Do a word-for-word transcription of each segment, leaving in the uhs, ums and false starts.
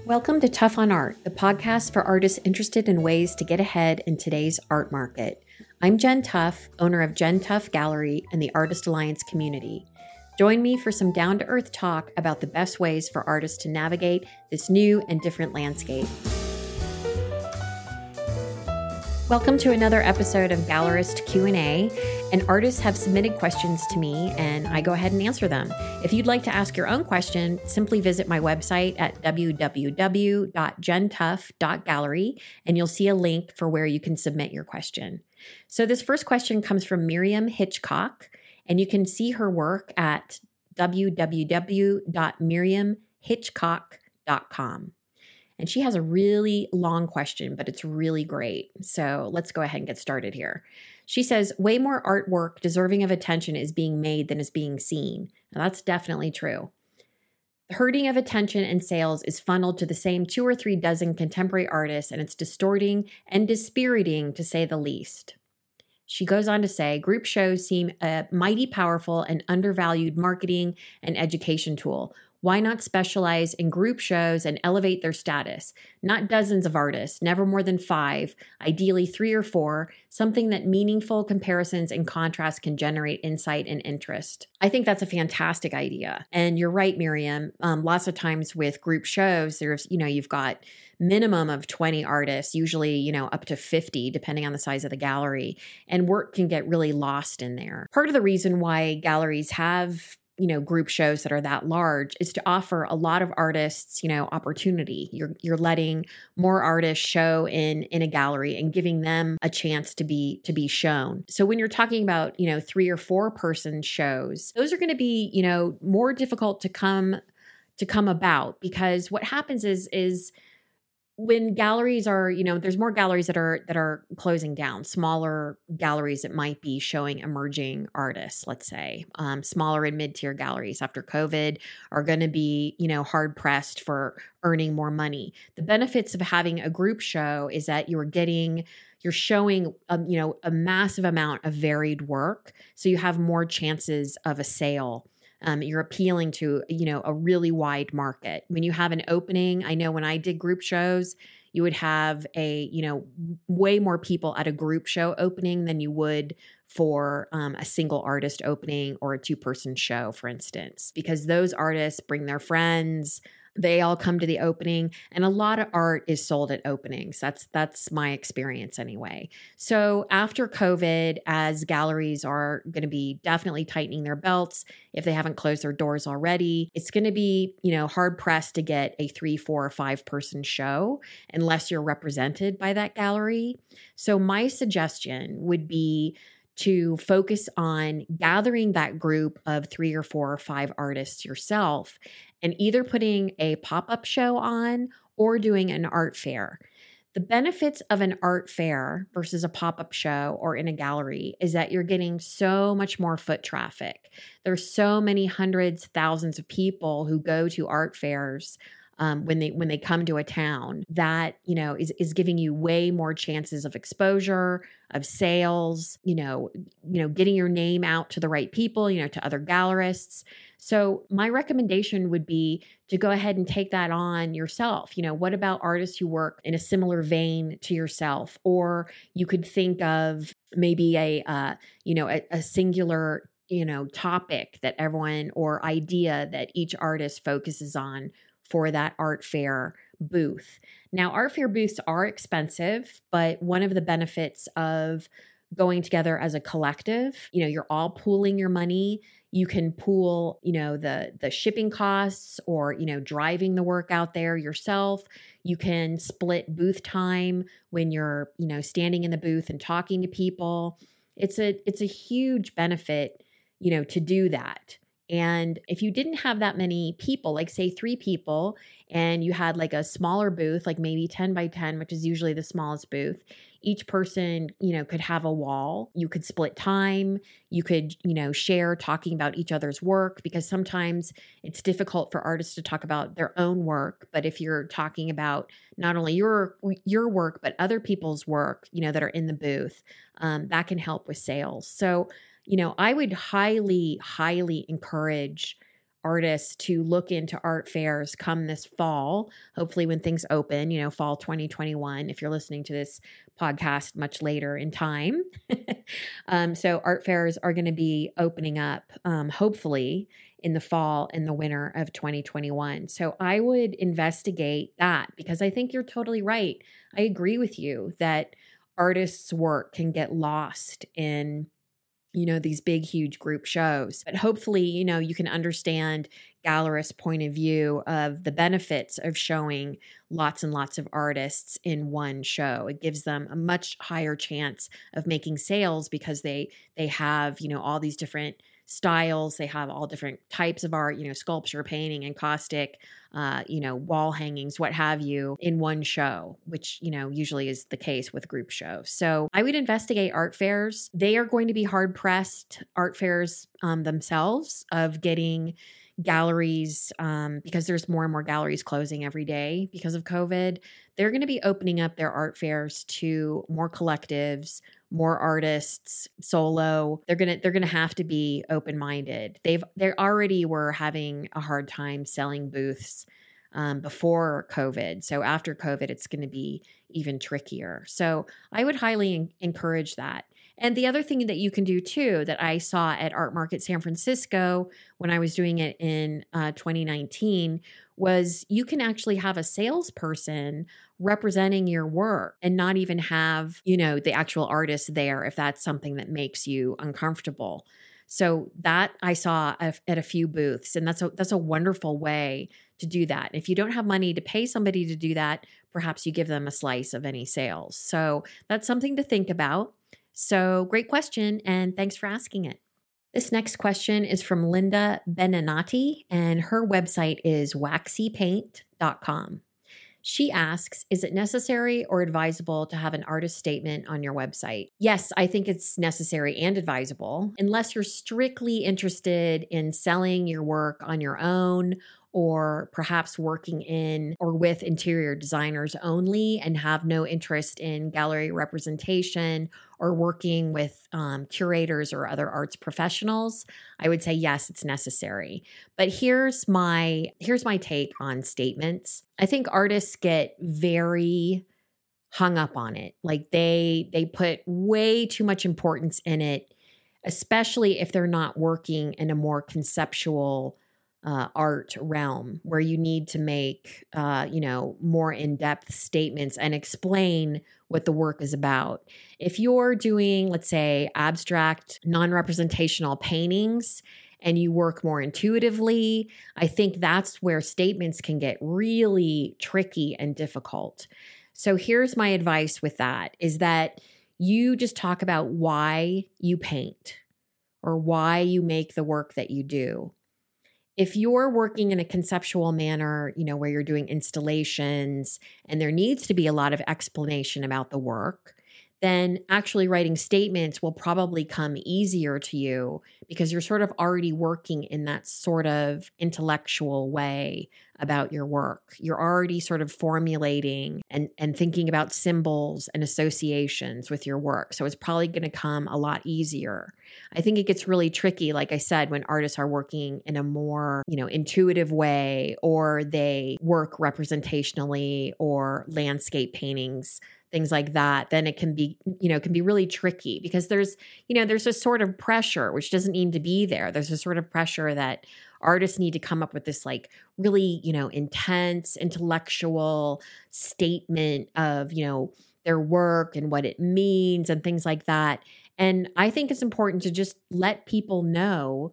Welcome to Tough on Art, the podcast for artists interested in ways to get ahead in today's art market. I'm Jen Tuff, owner of Jen Tuff Gallery and the Artist Alliance community. Join me for some down-to-earth talk about the best ways for artists to navigate this new and different landscape. Welcome to another episode of Gallerist Q and A. And artists have submitted questions to me, and I go ahead and answer them. If you'd like to ask your own question, simply visit my website at w w w dot gentuff dot gallery, and you'll see a link for where you can submit your question. So this first question comes from Miriam Hitchcock, and you can see her work at w w w dot miriam hitchcock dot com. And she has a really long question, but it's really great. So let's go ahead and get started here. She says, way more artwork deserving of attention is being made than is being seen. Now, that's definitely true. The herding of attention and sales is funneled to the same two or three dozen contemporary artists, and it's distorting and dispiriting, to say the least. She goes on to say, group shows seem a mighty powerful and undervalued marketing and education tool. Why not specialize in group shows and elevate their status? Not dozens of artists, never more than five, ideally three or four, something that meaningful comparisons and contrasts can generate insight and interest. I think that's a fantastic idea. And you're right, Miriam. Um, lots of times with group shows, there's, you know, you've got minimum of twenty artists, usually, you know, up to fifty, depending on the size of the gallery. And work can get really lost in there. Part of the reason why galleries have you know, group shows that are that large is to offer a lot of artists, you know, opportunity. You're you're letting more artists show in in a gallery and giving them a chance to be to be shown. So when you're talking about, you know, three or four person shows, those are going to be, you know, more difficult to come to come about, because what happens is is when galleries are, you know, there's more galleries that are that are closing down, smaller galleries that might be showing emerging artists, let's say, um, smaller and mid-tier galleries after COVID are going to be, you know, hard pressed for earning more money. The benefits of having a group show is that you're getting, you're showing, um, you know, a massive amount of varied work, so you have more chances of a sale. Um, you're appealing to, you know, a really wide market. When you have an opening, I know when I did group shows, you would have a, you know, way more people at a group show opening than you would for um, a single artist opening or a two-person show, for instance, because those artists bring their friends. They all come to the opening, and a lot of art is sold at openings. That's that's my experience anyway. So after COVID, as galleries are going to be definitely tightening their belts, if they haven't closed their doors already, it's going to be, you know, hard pressed to get a three, four, or five person show unless you're represented by that gallery. So my suggestion would be to focus on gathering that group of three or four or five artists yourself and either putting a pop-up show on or doing an art fair. The benefits of an art fair versus a pop-up show or in a gallery is that you're getting so much more foot traffic. There's so many hundreds, thousands of people who go to art fairs Um, when they when they come to a town, that, you know, is is giving you way more chances of exposure, of sales, you know, you know, getting your name out to the right people, you know, to other gallerists. So my recommendation would be to go ahead and take that on yourself. You know, what about artists who work in a similar vein to yourself? Or you could think of maybe a, uh, you know, a, a singular, you know, topic that everyone or idea that each artist focuses on for that art fair booth. Now, art fair booths are expensive, but one of the benefits of going together as a collective, you know, you're all pooling your money. You can pool, you know, the the shipping costs or, you know, driving the work out there yourself. You can split booth time when you're, you know, standing in the booth and talking to people. It's a it's a huge benefit, you know, to do that. And if you didn't have that many people, like say three people, and you had like a smaller booth, like maybe ten by ten, which is usually the smallest booth, each person, you know, could have a wall. You could split time. You could, you know, share talking about each other's work, because sometimes it's difficult for artists to talk about their own work. But if you're talking about not only your your work, but other people's work, you know, that are in the booth, um, that can help with sales. So, you know, I would highly, highly encourage artists to look into art fairs come this fall, hopefully when things open, you know, fall twenty twenty-one, if you're listening to this podcast much later in time. um, so art fairs are going to be opening up, um, hopefully in the fall and the winter of twenty twenty-one. So I would investigate that because I think you're totally right. I agree with you that artists' work can get lost in, you know, these big, huge group shows. But hopefully, you know, you can understand gallerists' point of view of the benefits of showing lots and lots of artists in one show. It gives them a much higher chance of making sales because they they have, you know, all these different styles. They have all different types of art, you know, sculpture, painting, encaustic, uh, you know, wall hangings, what have you, in one show, which, you know, usually is the case with group shows. So I would investigate art fairs. They are going to be hard pressed, art fairs um, themselves, of getting galleries, um, because there's more and more galleries closing every day because of COVID. They're going to be opening up their art fairs to more collectives, more artists, solo. They're going to they're going to have to be open-minded. They've they already were having a hard time selling booths um, before COVID. So after COVID, it's going to be even trickier. So I would highly en- encourage that. And the other thing that you can do too, that I saw at Art Market San Francisco when I was doing it in uh, twenty nineteen, was you can actually have a salesperson representing your work and not even have, you know, the actual artist there if that's something that makes you uncomfortable. So that I saw at a few booths, and that's a that's a wonderful way to do that. If you don't have money to pay somebody to do that, perhaps you give them a slice of any sales. So that's something to think about. So great question, and thanks for asking it. This next question is from Linda Beninati, and her website is waxy paint dot com. She asks, is it necessary or advisable to have an artist statement on your website? Yes, I think it's necessary and advisable, unless you're strictly interested in selling your work on your own, or perhaps working in or with interior designers only and have no interest in gallery representation or working with um, curators or other arts professionals. I would say yes, it's necessary. But here's my here's my take on statements. I think artists get very hung up on it. Like they they put way too much importance in it, especially if they're not working in a more conceptual Uh, art realm where you need to make, uh, you know, more in-depth statements and explain what the work is about. If you're doing, let's say, abstract, non-representational paintings and you work more intuitively, I think that's where statements can get really tricky and difficult. So here's my advice with that, is that you just talk about why you paint or why you make the work that you do. If you're working in a conceptual manner, you know, where you're doing installations and there needs to be a lot of explanation about the work, then actually writing statements will probably come easier to you because you're sort of already working in that sort of intellectual way about your work. You're already sort of formulating and, and thinking about symbols and associations with your work. So it's probably going to come a lot easier. I think it gets really tricky, like I said, when artists are working in a more, you know, intuitive way, or they work representationally, or landscape paintings, things like that, then it can be, you know, can be really tricky because there's, you know, there's a sort of pressure, which doesn't need to be there. There's a sort of pressure that artists need to come up with this like really, you know, intense intellectual statement of, you know, their work and what it means and things like that. And I think it's important to just let people know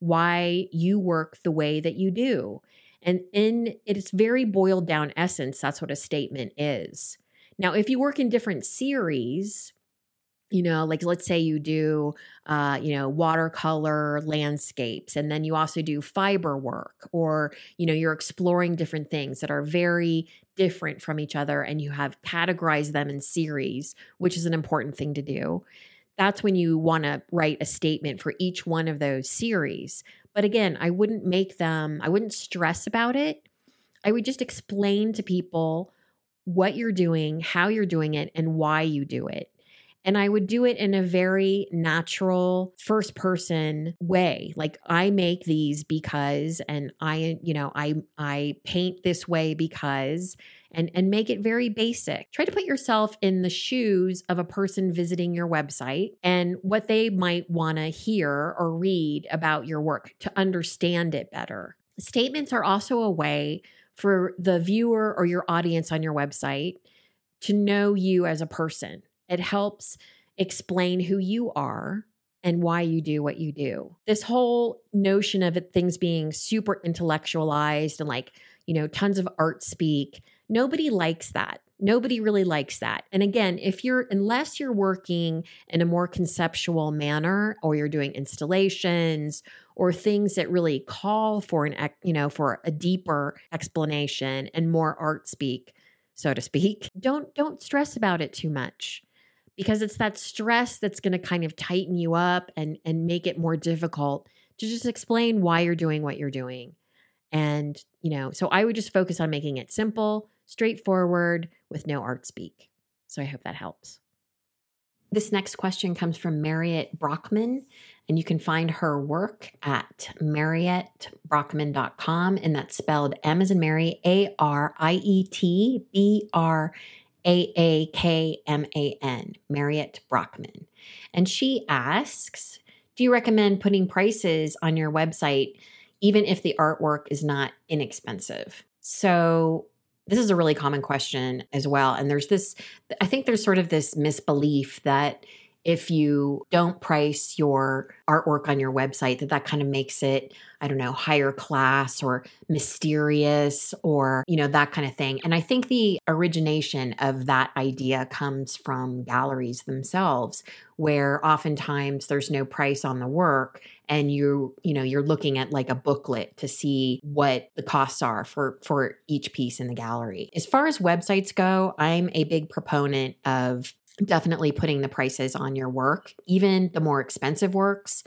why you work the way that you do. And in its very boiled down essence, that's what a statement is. Now, if you work in different series, you know, like let's say you do, uh, you know, watercolor landscapes, and then you also do fiber work, or, you know, you're exploring different things that are very different from each other and you have categorized them in series, which is an important thing to do. That's when you want to write a statement for each one of those series. But again, I wouldn't make them, I wouldn't stress about it. I would just explain to people what you're doing, how you're doing it, and why you do it. And I would do it in a very natural first person way. Like I make these because, and I, you know, I, I paint this way because, and, and make it very basic. Try to put yourself in the shoes of a person visiting your website and what they might want to hear or read about your work to understand it better. Statements are also a way for the viewer or your audience on your website to know you as a person. It helps explain who you are and why you do what you do. This whole notion of it, things being super intellectualized and like, you know, tons of art speak, nobody likes that. Nobody really likes that. And again, if you're, unless you're working in a more conceptual manner or you're doing installations or things that really call for an, you know, for a deeper explanation and more art speak, so to speak, don't, don't stress about it too much. Because it's that stress that's going to kind of tighten you up and, and make it more difficult to just explain why you're doing what you're doing. And, you know, so I would just focus on making it simple, straightforward, with no art speak. So I hope that helps. This next question comes from Mariette Brockman, and you can find her work at mariette brockman dot com, and that's spelled M as in Mary, A R I E T B R A A K M A N, Mariette Brockman. And she asks, do you recommend putting prices on your website even if the artwork is not inexpensive? So this is a really common question as well. And there's this, I think there's sort of this misbelief that if you don't price your artwork on your website, that that kind of makes it, I don't know, higher class or mysterious or, you know, that kind of thing. And I think the origination of that idea comes from galleries themselves, where oftentimes there's no price on the work and you, you know, you're looking at like a booklet to see what the costs are for, for each piece in the gallery. As far as websites go, I'm a big proponent of definitely putting the prices on your work, even the more expensive works.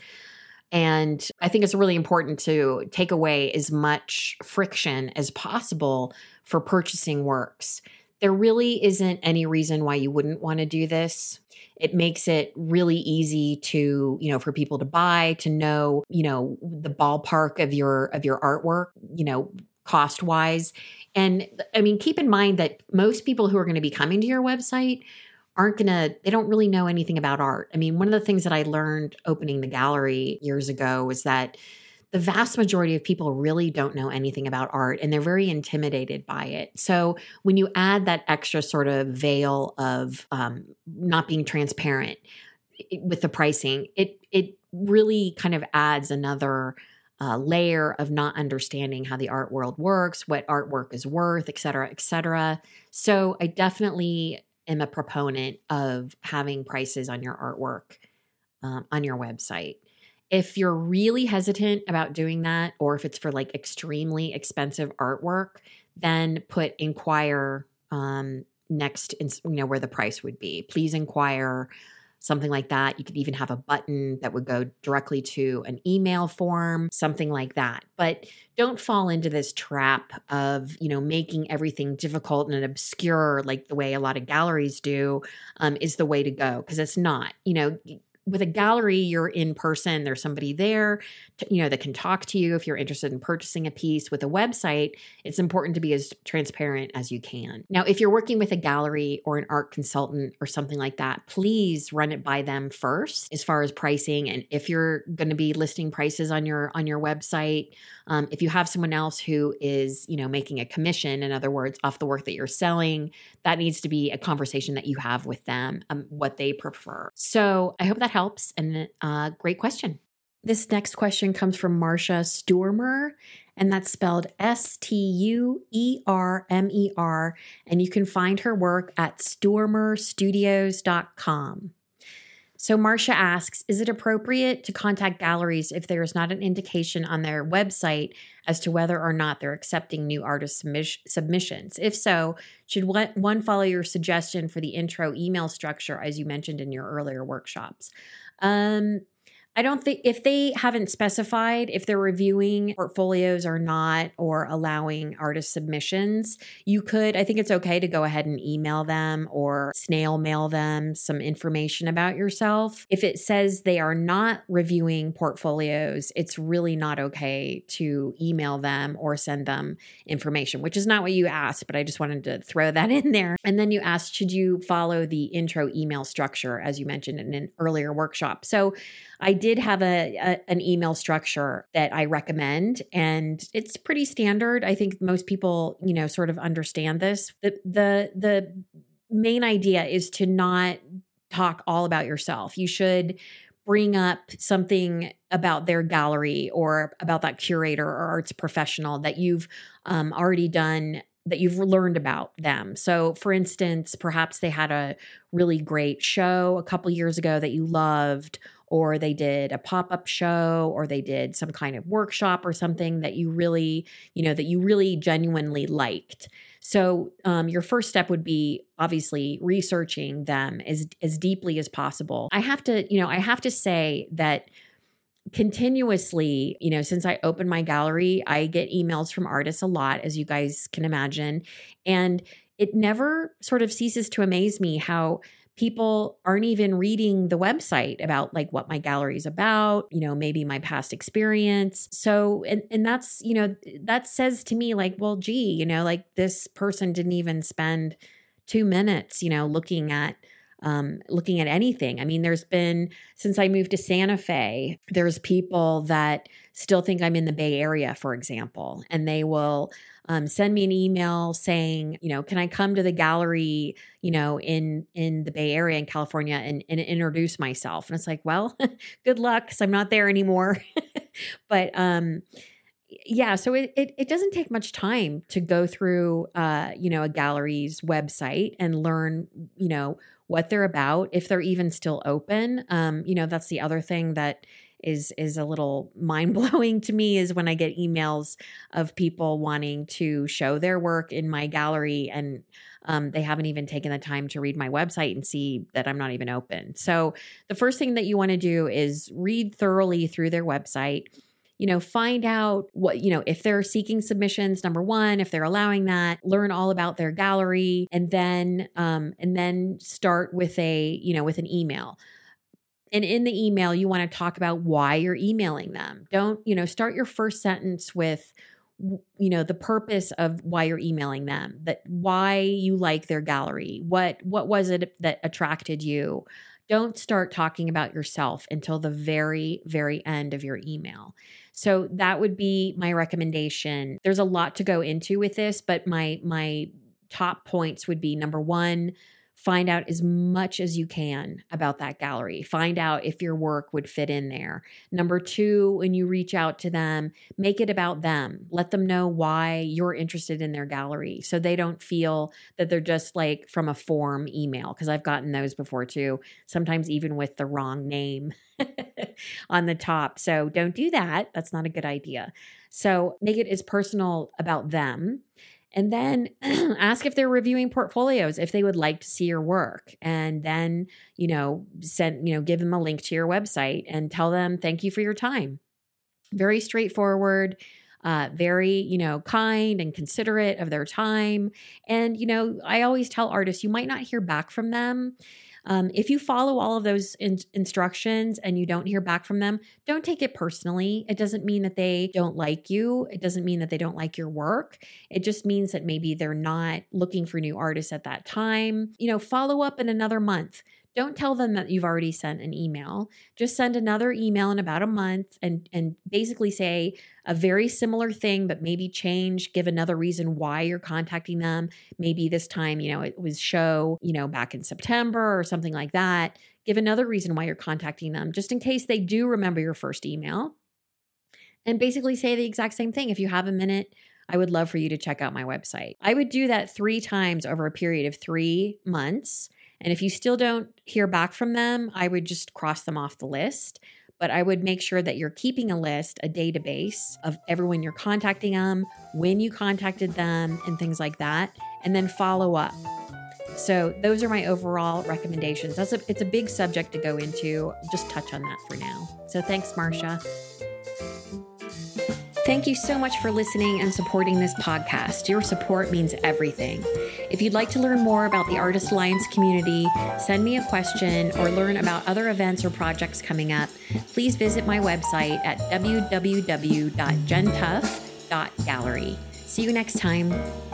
And I think it's really important to take away as much friction as possible for purchasing works. There really isn't any reason why you wouldn't want to do this. It makes it really easy to, you know, for people to buy, to know, you know, the ballpark of your of your artwork, you know, cost wise. And I mean, keep in mind that most people who are going to be coming to your website aren't going to, they don't really know anything about art. I mean, one of the things that I learned opening the gallery years ago was that the vast majority of people really don't know anything about art and they're very intimidated by it. So when you add that extra sort of veil of um, not being transparent with the pricing, it it really kind of adds another uh, layer of not understanding how the art world works, what artwork is worth, et cetera, et cetera. So I definitely am a proponent of having prices on your artwork um, on your website. If you're really hesitant about doing that, or if it's for like extremely expensive artwork, then put inquire um, next, in, you know, where the price would be. Please inquire, something like that. You could even have a button that would go directly to an email form, something like that. But don't fall into this trap of, you know, making everything difficult and obscure like the way a lot of galleries do um, is the way to go, because it's not. You know, with a gallery, you're in person. There's somebody there, to, you know, that can talk to you if you're interested in purchasing a piece. With a website, it's important to be as transparent as you can. Now, if you're working with a gallery or an art consultant or something like that, please run it by them first as far as pricing. And if you're going to be listing prices on your on your website, um, if you have someone else who is, you know, making a commission, in other words, off the work that you're selling, that needs to be a conversation that you have with them, um, what they prefer. So I hope that helps. And uh, great question. This next question comes from Marcia Stuermer, and that's spelled S T U E R M E R, and you can find her work at stuermer studios dot com. So Marcia asks, is it appropriate to contact galleries if there is not an indication on their website as to whether or not they're accepting new artist submis- submissions? If so, should one follow your suggestion for the intro email structure as you mentioned in your earlier workshops? Um, I don't think if they haven't specified if they're reviewing portfolios or not, or allowing artist submissions, you could, I think it's okay to go ahead and email them or snail mail them some information about yourself. If it says they are not reviewing portfolios, it's really not okay to email them or send them information, which is not what you asked, but I just wanted to throw that in there. And then you asked, should you follow the intro email structure, as you mentioned in an earlier workshop? So I did have a, a an email structure that I recommend, and it's pretty standard. I think most people, you know, sort of understand this. The the the main idea is to not talk all about yourself. You should bring up something about their gallery or about that curator or arts professional that you've um, already done, that you've learned about them. So for instance, perhaps they had a really great show a couple years ago that you loved, or they did a pop-up show, or they did some kind of workshop or something that you really, you know, that you really genuinely liked. So um, your first step would be obviously researching them as, as deeply as possible. I have to, you know, I have to say that continuously, you know, since I opened my gallery, I get emails from artists a lot, as you guys can imagine. And it never sort of ceases to amaze me how people aren't even reading the website about like what my gallery is about, you know, maybe my past experience. So, and, and that's, you know, that says to me like, well, gee, you know, like this person didn't even spend two minutes, you know, looking at Um, looking at anything. I mean, there's been, since I moved to Santa Fe, there's people that still think I'm in the Bay Area, for example, and they will um, send me an email saying, you know, can I come to the gallery, you know, in, in the Bay Area in California and, and introduce myself? And it's like, well, good luck, because I'm not there anymore. But, um, yeah, so it, it it doesn't take much time to go through, uh, you know, a gallery's website and learn, you know, what they're about, if they're even still open. Um, you know, that's the other thing that is is a little mind blowing to me, is when I get emails of people wanting to show their work in my gallery, and um, they haven't even taken the time to read my website and see that I'm not even open. So the first thing that you want to do is read thoroughly through their website. You know, find out what, you know, if they're seeking submissions, number one, if they're allowing that, learn all about their gallery, and then, um, and then start with a, you know, with an email. And in the email, you want to talk about why you're emailing them. Don't, you know, start your first sentence with, you know, the purpose of why you're emailing them, that why you like their gallery. What, what was it that attracted you? Don't start talking about yourself until the very, very end of your email. So that would be my recommendation. There's a lot to go into with this, but my my top points would be, number one, find out as much as you can about that gallery. Find out if your work would fit in there. Number two, when you reach out to them, make it about them. Let them know why you're interested in their gallery, so they don't feel that they're just like from a form email, because I've gotten those before too, sometimes even with the wrong name on the top. So don't do that. That's not a good idea. So make it as personal about them. And then ask if they're reviewing portfolios, if they would like to see your work. And then, you know, send, you know, give them a link to your website and tell them, thank you for your time. Very straightforward, uh, very, you know, kind and considerate of their time. And, you know, I always tell artists, you might not hear back from them. Um, if you follow all of those in- instructions and you don't hear back from them, don't take it personally. It doesn't mean that they don't like you. It doesn't mean that they don't like your work. It just means that maybe they're not looking for new artists at that time. You know, follow up in another month. Don't tell them that you've already sent an email. Just send another email in about a month and, and basically say a very similar thing, but maybe change, give another reason why you're contacting them. Maybe this time, you know, it was show, you know, back in September or something like that. Give another reason why you're contacting them, just in case they do remember your first email. And basically say the exact same thing. If you have a minute, I would love for you to check out my website. I would do that three times over a period of three months. And if you still don't hear back from them, I would just cross them off the list. But I would make sure that you're keeping a list, a database of everyone you're contacting them, when you contacted them, and things like that. And then follow up. So those are my overall recommendations. That's a, it's a big subject to go into. Just touch on that for now. So thanks, Marcia. Thank you so much for listening and supporting this podcast. Your support means everything. If you'd like to learn more about the Artist Alliance community, send me a question, or learn about other events or projects coming up, please visit my website at w w w dot jen tuff dot gallery. See you next time.